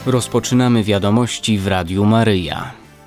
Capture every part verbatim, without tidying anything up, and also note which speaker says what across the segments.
Speaker 1: Rozpoczynamy wiadomości w Radiu Maryja.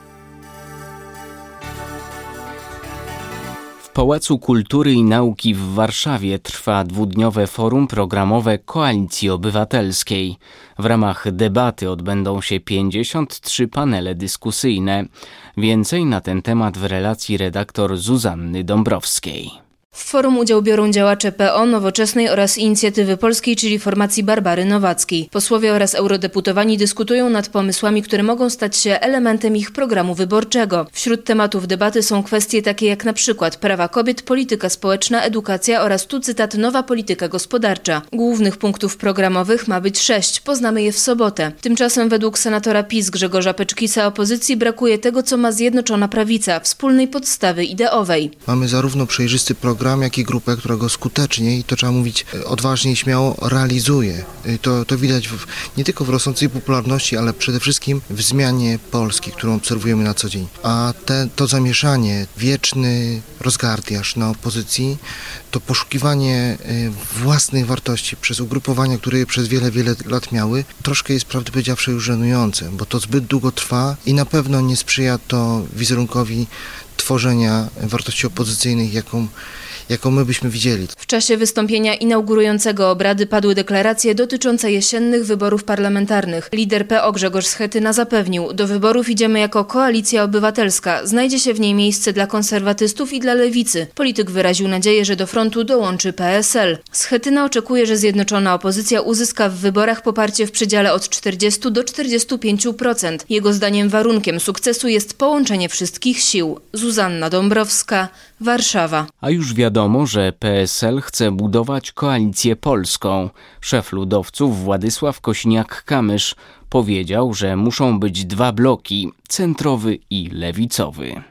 Speaker 1: W Pałacu Kultury i Nauki w Warszawie trwa dwudniowe forum programowe Koalicji Obywatelskiej. W ramach debaty odbędą się pięćdziesiąt trzy panele dyskusyjne. Więcej na ten temat w relacji redaktor Zuzanny Dąbrowskiej.
Speaker 2: W forum udział biorą działacze P O, Nowoczesnej oraz Inicjatywy Polskiej, czyli formacji Barbary Nowackiej. Posłowie oraz eurodeputowani dyskutują nad pomysłami, które mogą stać się elementem ich programu wyborczego. Wśród tematów debaty są kwestie takie jak na przykład prawa kobiet, polityka społeczna, edukacja oraz tu cytat nowa polityka gospodarcza. Głównych punktów programowych ma być sześć. Poznamy je w sobotę. Tymczasem według senatora PiS Grzegorza Peczkisa opozycji brakuje tego, co ma Zjednoczona Prawica – wspólnej podstawy ideowej.
Speaker 3: Mamy zarówno przejrzysty program, jak i grupę, która go skutecznie i to trzeba mówić odważnie i śmiało realizuje. To, to widać w, nie tylko w rosnącej popularności, ale przede wszystkim w zmianie Polski, którą obserwujemy na co dzień. A te, to zamieszanie, wieczny rozgardiaż na opozycji, to poszukiwanie własnych wartości przez ugrupowania, które je przez wiele, wiele lat miały, troszkę jest prawdę powiedziawszy już żenujące, bo to zbyt długo trwa i na pewno nie sprzyja to wizerunkowi tworzenia wartości opozycyjnych, jaką, jaką my byśmy widzieli.
Speaker 2: W czasie wystąpienia inaugurującego obrady padły deklaracje dotyczące jesiennych wyborów parlamentarnych. Lider P O Grzegorz Schetyna zapewnił, do wyborów idziemy jako Koalicja Obywatelska. Znajdzie się w niej miejsce dla konserwatystów i dla lewicy. Polityk wyraził nadzieję, że do frontu dołączy P S L. Schetyna oczekuje, że zjednoczona opozycja uzyska w wyborach poparcie w przedziale od czterdziestu do czterdziestu pięciu procent. Jego zdaniem warunkiem sukcesu jest połączenie wszystkich sił. Zuzanna Dąbrowska, Warszawa.
Speaker 1: A już wiadomo, że P S L chce budować koalicję polską. Szef ludowców Władysław Kosiniak-Kamysz powiedział, że muszą być dwa bloki, centrowy i lewicowy.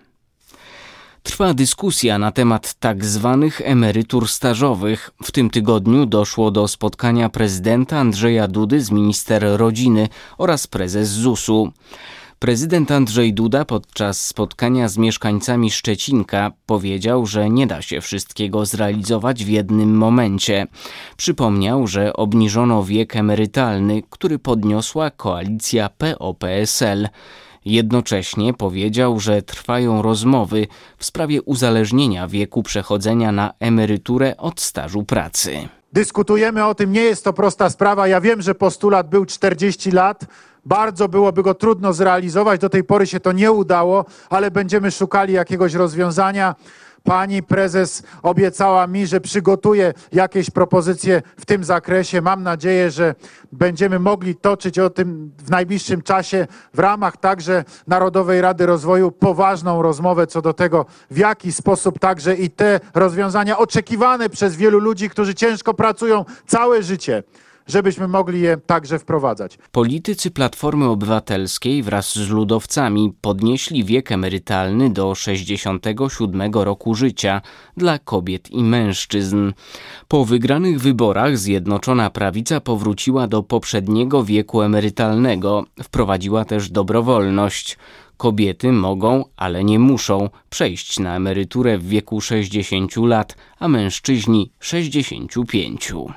Speaker 1: Trwa dyskusja na temat tak zwanych emerytur stażowych. W tym tygodniu doszło do spotkania prezydenta Andrzeja Dudy z minister rodziny oraz prezes zusu. Prezydent Andrzej Duda podczas spotkania z mieszkańcami Szczecinka powiedział, że nie da się wszystkiego zrealizować w jednym momencie. Przypomniał, że obniżono wiek emerytalny, który podniosła koalicja P O P S L. Jednocześnie powiedział, że trwają rozmowy w sprawie uzależnienia wieku przechodzenia na emeryturę od stażu pracy.
Speaker 4: Dyskutujemy o tym, nie jest to prosta sprawa. Ja wiem, że postulat był czterdzieści lat. Bardzo byłoby go trudno zrealizować. Do tej pory się to nie udało, ale będziemy szukali jakiegoś rozwiązania. Pani prezes obiecała mi, że przygotuje jakieś propozycje w tym zakresie. Mam nadzieję, że będziemy mogli toczyć o tym w najbliższym czasie w ramach także Narodowej Rady Rozwoju poważną rozmowę co do tego, w jaki sposób także i te rozwiązania oczekiwane przez wielu ludzi, którzy ciężko pracują całe życie, żebyśmy mogli je także wprowadzać.
Speaker 1: Politycy Platformy Obywatelskiej wraz z ludowcami podnieśli wiek emerytalny do sześćdziesiątego siódmego roku życia dla kobiet i mężczyzn. Po wygranych wyborach Zjednoczona Prawica powróciła do poprzedniego wieku emerytalnego. Wprowadziła też dobrowolność. Kobiety mogą, ale nie muszą przejść na emeryturę w wieku sześćdziesięciu lat, a mężczyźni sześćdziesięciu pięciu.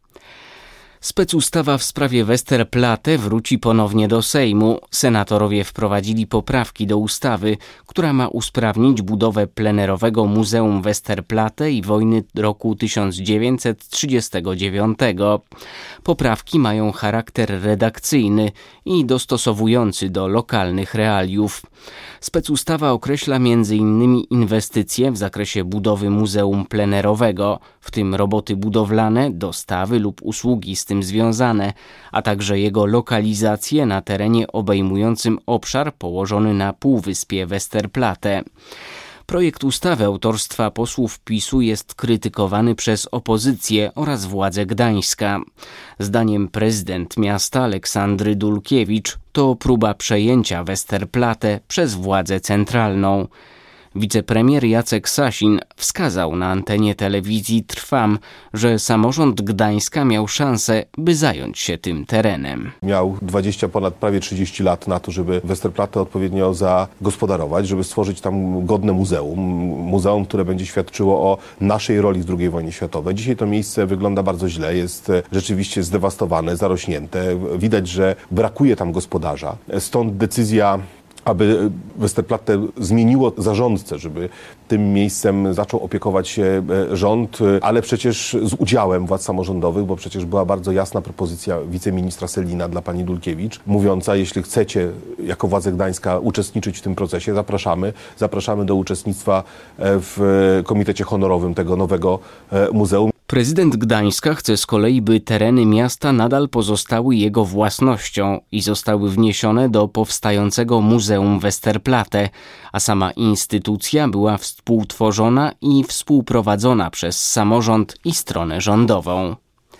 Speaker 1: Specustawa w sprawie Westerplatte wróci ponownie do Sejmu. Senatorowie wprowadzili poprawki do ustawy, która ma usprawnić budowę plenerowego Muzeum Westerplatte i wojny roku tysiąc dziewięćset trzydziestego dziewiątego. Poprawki mają charakter redakcyjny i dostosowujący do lokalnych realiów. Specustawa określa między innymi inwestycje w zakresie budowy muzeum plenerowego, w tym roboty budowlane, dostawy lub usługi z tym związane, a także jego lokalizację na terenie obejmującym obszar położony na półwyspie Westerplatte. Projekt ustawy autorstwa posłów PiSu jest krytykowany przez opozycję oraz władze Gdańska. Zdaniem prezydent miasta Aleksandry Dulkiewicz to próba przejęcia Westerplatte przez władzę centralną. Wicepremier Jacek Sasin wskazał na antenie telewizji Trwam, że samorząd Gdańska miał szansę, by zająć się tym terenem.
Speaker 5: Miał dwadzieścia, ponad prawie trzydzieści lat na to, żeby Westerplatte odpowiednio zagospodarować, żeby stworzyć tam godne muzeum. Muzeum, które będzie świadczyło o naszej roli w drugiej wojnie światowej. Dzisiaj to miejsce wygląda bardzo źle, jest rzeczywiście zdewastowane, zarośnięte. Widać, że brakuje tam gospodarza. Stąd decyzja, aby Westerplatte zmieniło zarządcę, żeby tym miejscem zaczął opiekować się rząd, ale przecież z udziałem władz samorządowych, bo przecież była bardzo jasna propozycja wiceministra Sellina dla pani Dulkiewicz, mówiąca, jeśli chcecie jako władze Gdańska uczestniczyć w tym procesie, zapraszamy, zapraszamy do uczestnictwa w komitecie honorowym tego nowego muzeum.
Speaker 1: Prezydent Gdańska chce z kolei, by tereny miasta nadal pozostały jego własnością i zostały wniesione do powstającego Muzeum Westerplatte, a sama instytucja była współtworzona i współprowadzona przez samorząd i stronę rządową.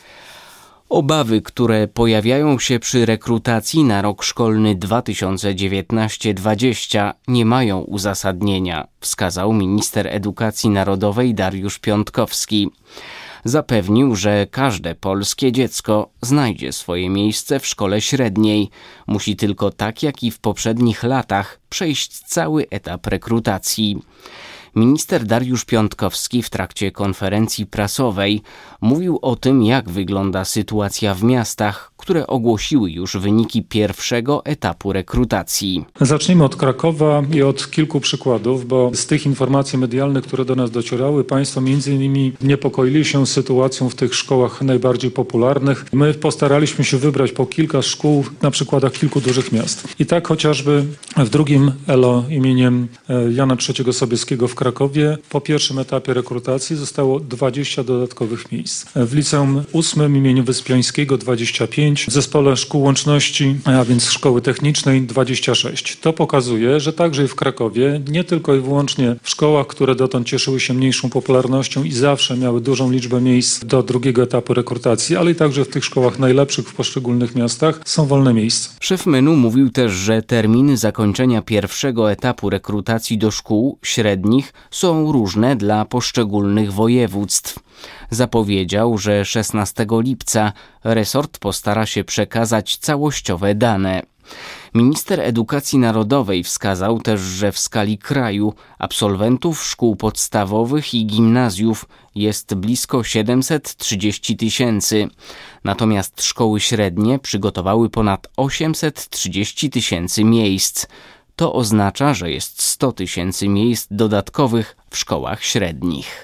Speaker 1: Obawy, które pojawiają się przy rekrutacji na rok szkolny dwa tysiące dziewiętnaście dwadzieścia nie mają uzasadnienia, wskazał minister edukacji narodowej Dariusz Piontkowski. Zapewnił, że każde polskie dziecko znajdzie swoje miejsce w szkole średniej. Musi tylko, tak jak i w poprzednich latach, przejść cały etap rekrutacji. Minister Dariusz Piontkowski w trakcie konferencji prasowej mówił o tym, jak wygląda sytuacja w miastach, które ogłosiły już wyniki pierwszego etapu rekrutacji.
Speaker 6: Zacznijmy od Krakowa i od kilku przykładów, bo z tych informacji medialnych, które do nas docierały, państwo między innymi niepokoili się sytuacją w tych szkołach najbardziej popularnych. My postaraliśmy się wybrać po kilka szkół na przykładach kilku dużych miast. I tak chociażby w drugim E L O imieniem Jana trzeciego Sobieskiego w Krakowie po pierwszym etapie rekrutacji zostało dwadzieścia dodatkowych miejsc. W liceum ósmym imieniu Wyspiańskiego dwadzieścia pięć, w zespole szkół łączności, a więc szkoły technicznej dwadzieścia sześć. To pokazuje, że także i w Krakowie, nie tylko i wyłącznie w szkołach, które dotąd cieszyły się mniejszą popularnością i zawsze miały dużą liczbę miejsc do drugiego etapu rekrutacji, ale i także w tych szkołach najlepszych w poszczególnych miastach są wolne miejsca.
Speaker 1: Szef M E N-u mówił też, że terminy zakończenia pierwszego etapu rekrutacji do szkół średnich są różne dla poszczególnych województw. Zapowiedział, że szesnastego lipca resort postara się przekazać całościowe dane. Minister edukacji narodowej wskazał też, że w skali kraju absolwentów szkół podstawowych i gimnazjów jest blisko siedemset trzydzieści tysięcy, natomiast szkoły średnie przygotowały ponad osiemset trzydzieści tysięcy miejsc. To oznacza, że jest sto tysięcy miejsc dodatkowych w szkołach średnich.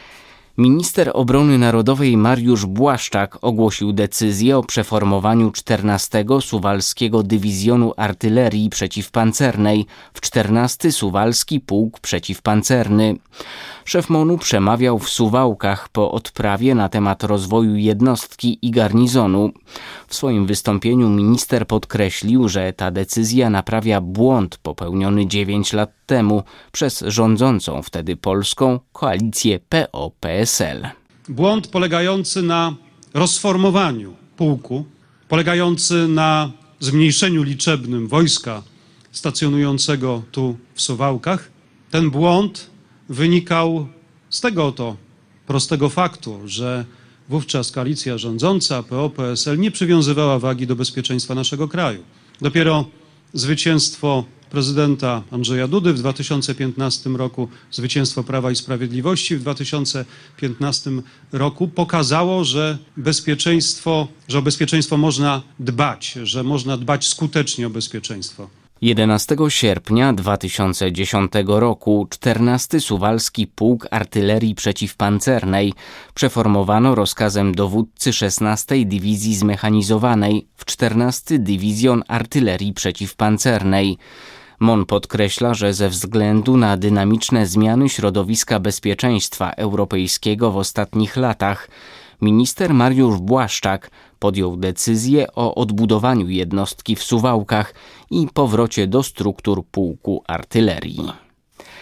Speaker 1: Minister Obrony Narodowej Mariusz Błaszczak ogłosił decyzję o przeformowaniu czternastego Suwalskiego Dywizjonu Artylerii Przeciwpancernej w czternasty Suwalski Pułk Przeciwpancerny. Szef M O N-u przemawiał w Suwałkach po odprawie na temat rozwoju jednostki i garnizonu. W swoim wystąpieniu minister podkreślił, że ta decyzja naprawia błąd popełniony dziewięć lat temu przez rządzącą wtedy polską koalicję P O P S L.
Speaker 7: Błąd polegający na rozformowaniu pułku, polegający na zmniejszeniu liczebnym wojska stacjonującego tu w Suwałkach. Ten błąd wynikał z tego oto prostego faktu, że wówczas koalicja rządząca P O P S L nie przywiązywała wagi do bezpieczeństwa naszego kraju. Dopiero zwycięstwo prezydenta Andrzeja Dudy w dwa tysiące piętnastym roku, zwycięstwo Prawa i Sprawiedliwości w dwa tysiące piętnastym roku pokazało, że bezpieczeństwo, że o bezpieczeństwo można dbać, że można dbać skutecznie o bezpieczeństwo.
Speaker 1: jedenastego sierpnia dwa tysiące dziesiątego roku czternasty Suwalski Pułk Artylerii Przeciwpancernej przeformowano rozkazem dowódcy szesnastej Dywizji Zmechanizowanej w czternasty Dywizjon Artylerii Przeciwpancernej. M O N podkreśla, że ze względu na dynamiczne zmiany środowiska bezpieczeństwa europejskiego w ostatnich latach minister Mariusz Błaszczak podjął decyzję o odbudowaniu jednostki w Suwałkach i powrocie do struktur pułku artylerii.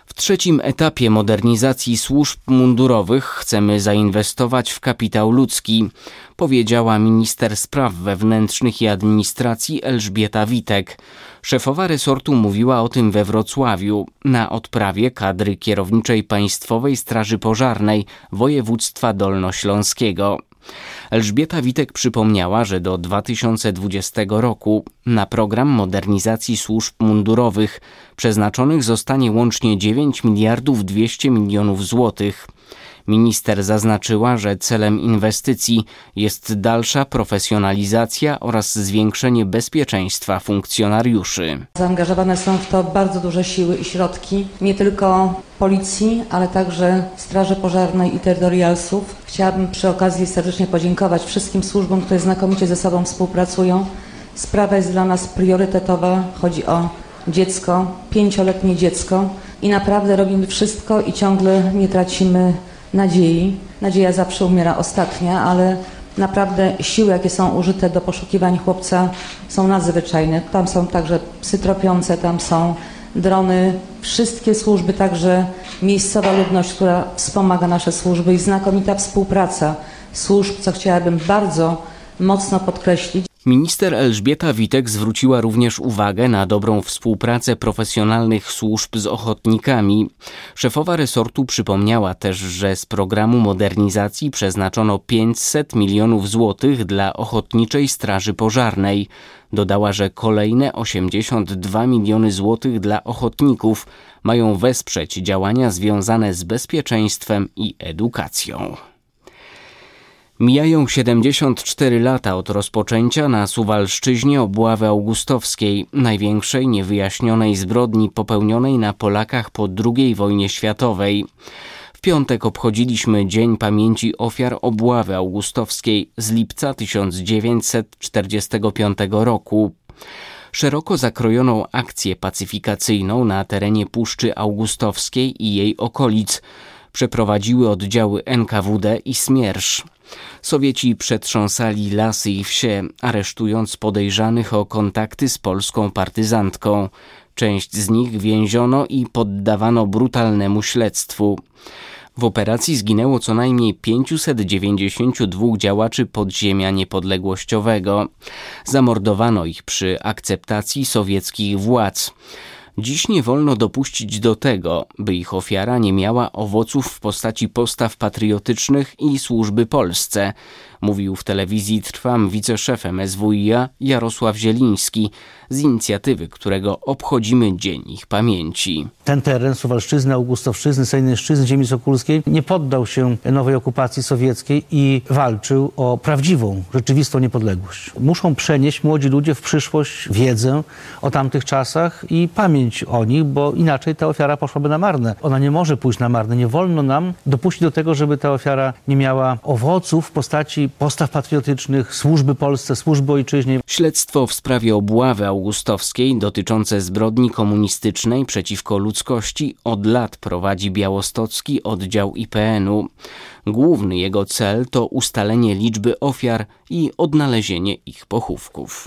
Speaker 1: W trzecim etapie modernizacji służb mundurowych chcemy zainwestować w kapitał ludzki, powiedziała minister spraw wewnętrznych i administracji Elżbieta Witek. Szefowa resortu mówiła o tym we Wrocławiu na odprawie kadry kierowniczej Państwowej Straży Pożarnej województwa dolnośląskiego. Elżbieta Witek przypomniała, że do dwa tysiące dwudziestego roku na program modernizacji służb mundurowych przeznaczonych zostanie łącznie dziewięć miliardów dwieście milionów złotych. Minister zaznaczyła, że celem inwestycji jest dalsza profesjonalizacja oraz zwiększenie bezpieczeństwa funkcjonariuszy.
Speaker 8: Zaangażowane są w to bardzo duże siły i środki, nie tylko Policji, ale także Straży Pożarnej i Terytorialsów. Chciałabym przy okazji serdecznie podziękować wszystkim służbom, które znakomicie ze sobą współpracują. Sprawa jest dla nas priorytetowa, chodzi o dziecko, pięcioletnie dziecko i naprawdę robimy wszystko i ciągle nie tracimy nadziei. Nadzieja zawsze umiera ostatnia, ale naprawdę siły, jakie są użyte do poszukiwań chłopca, są nadzwyczajne. Tam są także psy tropiące, tam są drony, wszystkie służby, także miejscowa ludność, która wspomaga nasze służby i znakomita współpraca służb, co chciałabym bardzo mocno podkreślić.
Speaker 1: Minister Elżbieta Witek zwróciła również uwagę na dobrą współpracę profesjonalnych służb z ochotnikami. Szefowa resortu przypomniała też, że z programu modernizacji przeznaczono pięćset milionów złotych dla Ochotniczej Straży Pożarnej. Dodała, że kolejne osiemdziesiąt dwa miliony złotych dla ochotników mają wesprzeć działania związane z bezpieczeństwem i edukacją. Mijają siedemdziesiąt cztery lata od rozpoczęcia na Suwalszczyźnie obławy augustowskiej, największej niewyjaśnionej zbrodni popełnionej na Polakach po drugiej wojnie światowej. W piątek obchodziliśmy Dzień Pamięci Ofiar Obławy Augustowskiej z lipca tysiąc dziewięćset czterdziestego piątego roku. Szeroko zakrojoną akcję pacyfikacyjną na terenie Puszczy Augustowskiej i jej okolic przeprowadziły oddziały N K W D i Smiersz. Sowieci przetrząsali lasy i wsie, aresztując podejrzanych o kontakty z polską partyzantką. Część z nich więziono i poddawano brutalnemu śledztwu. W operacji zginęło co najmniej pięćset dziewięćdziesięciu dwóch działaczy podziemia niepodległościowego. Zamordowano ich przy akceptacji sowieckich władz. Dziś nie wolno dopuścić do tego, by ich ofiara nie miała owoców w postaci postaw patriotycznych i służby Polsce, mówił w telewizji Trwam wiceszefem S W I A Jarosław Zieliński z inicjatywy, którego obchodzimy Dzień ich pamięci.
Speaker 9: Ten teren Suwalszczyzny, Augustowszczyzny, Sejnyszczyzny, ziemi sokulskiej nie poddał się nowej okupacji sowieckiej i walczył o prawdziwą, rzeczywistą niepodległość. Muszą przenieść młodzi ludzie w przyszłość wiedzę o tamtych czasach i pamięć o nich, bo inaczej ta ofiara poszłaby na marne. Ona nie może pójść na marne. Nie wolno nam dopuścić do tego, żeby ta ofiara nie miała owoców w postaci postaw patriotycznych, służby Polsce, służby ojczyźnie.
Speaker 1: Śledztwo w sprawie obławy augustowskiej dotyczące zbrodni komunistycznej przeciwko ludzkości od lat prowadzi białostocki oddział I P N u. Główny jego cel to ustalenie liczby ofiar i odnalezienie ich pochówków.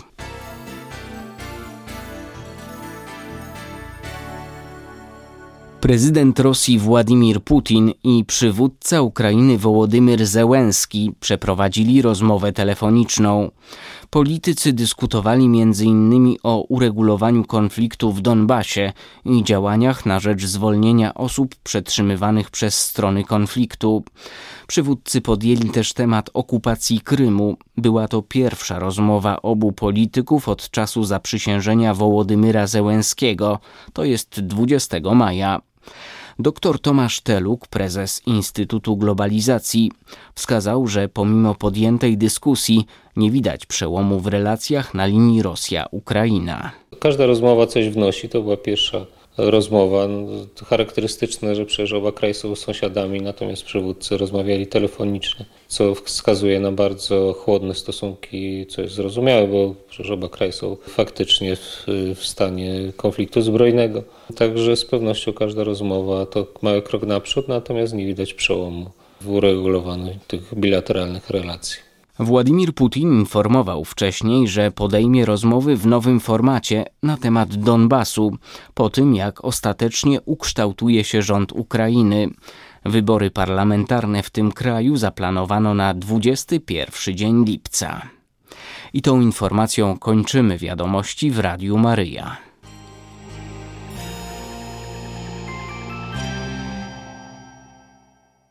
Speaker 1: Prezydent Rosji Władimir Putin i przywódca Ukrainy Wołodymyr Zełenski przeprowadzili rozmowę telefoniczną. Politycy dyskutowali między innymi o uregulowaniu konfliktu w Donbasie i działaniach na rzecz zwolnienia osób przetrzymywanych przez strony konfliktu. Przywódcy podjęli też temat okupacji Krymu. Była to pierwsza rozmowa obu polityków od czasu zaprzysiężenia Wołodymyra Zełenskiego, to jest dwudziestego maja. Doktor Tomasz Teluk, prezes Instytutu Globalizacji, wskazał, że pomimo podjętej dyskusji nie widać przełomu w relacjach na linii Rosja-Ukraina.
Speaker 10: Każda rozmowa coś wnosi, to była pierwsza rozmowa. Charakterystyczne, że przecież oba kraje są sąsiadami, natomiast przywódcy rozmawiali telefonicznie, co wskazuje na bardzo chłodne stosunki, co jest zrozumiałe, bo przecież oba kraje są faktycznie w, w stanie konfliktu zbrojnego. Także z pewnością każda rozmowa to mały krok naprzód, natomiast nie widać przełomu w uregulowaniu tych bilateralnych relacji.
Speaker 1: Władimir Putin informował wcześniej, że podejmie rozmowy w nowym formacie na temat Donbasu, po tym jak ostatecznie ukształtuje się rząd Ukrainy. Wybory parlamentarne w tym kraju zaplanowano na dwudziesty pierwszy dzień lipca. I tą informacją kończymy wiadomości w Radiu Maryja.